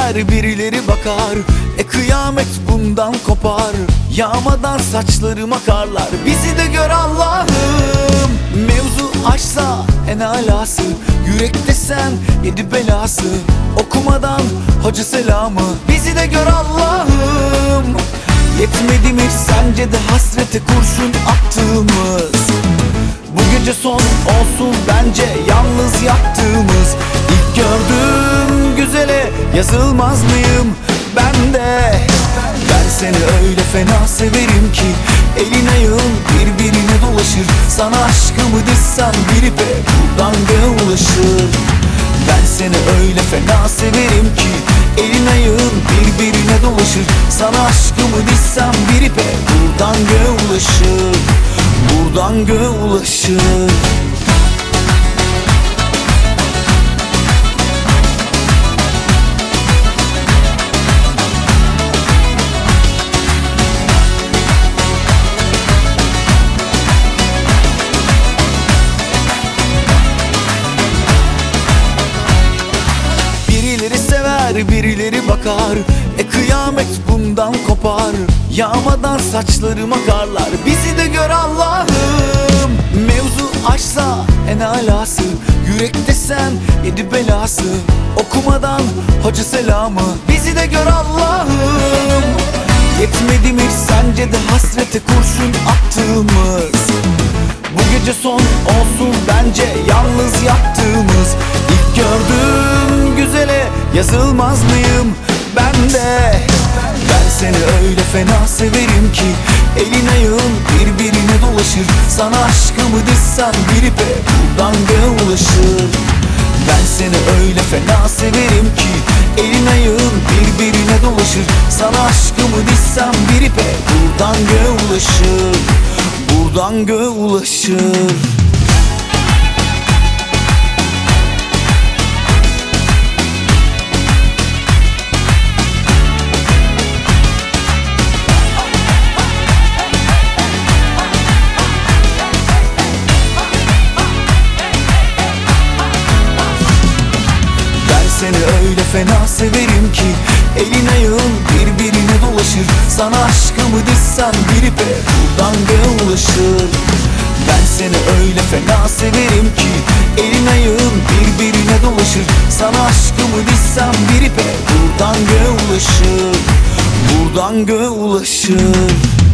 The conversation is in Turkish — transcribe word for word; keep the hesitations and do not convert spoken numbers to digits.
sever, birileri bakar. E kıyamet bundan kopar. Yağmadan saçlarıma karlar. Bizi de gör Allah'ım. Mevzu aşksa en alası. Yürekte sen yedi belası. Okumadan hoca selamı. Bizi de gör Allah'ım. Yetmedi mi sence de hasrete kurşun attığımız? Bu gece son olsun bence yalnız yattığımız. İlk gördüğüm güzele yazılmaz mıyım ben de? Ben seni öyle fena severim ki elin ayağın birbirine dolaşır. Sana aşkımı dizsem bir ipe buradan göğe ulaşır. Ben seni öyle fena severim ki elin ayağın birbirine dolaşır. Sana aşkımı dizsem bir ipe buradan göğe ulaşır. Buradan göğe ulaşır. Birileri sever, birileri bakar. E kıyamet bundan kopar. Yağmadan saçlarıma karlar. Bizi de gör Allah'ım. Mevzu aşksa en alası. Yürekte sen yedi belası. Okumadan hoca selamı. Bizi de gör Allah'ım. Yetmedi mi sence de hasrete kurşun attığımız? Bu gece son olsun bence yalnız yattığımız. İlk gördüğüm güzele yazılmaz mıyım ben de? Ben seni öyle fena severim ki elin ayağın birbirine dolaşır. Sana aşkımı dizsem bir ipe buradan göğe ulaşır. Ben seni öyle fena severim ki elin ayağın birbirine dolaşır. Sana aşkımı dizsem bir ipe buradan göğe ulaşır. Buradan göğe ulaşır. Seni öyle fena severim ki elin ayağın birbirine dolaşır. Sana aşkımı dizsem bir ipe buradan göğe ulaşır. Ben seni öyle fena severim ki elin ayağın birbirine dolaşır. Sana aşkımı dizsem bir ipe buradan göğe ulaşır. Buradan göğe ulaşır.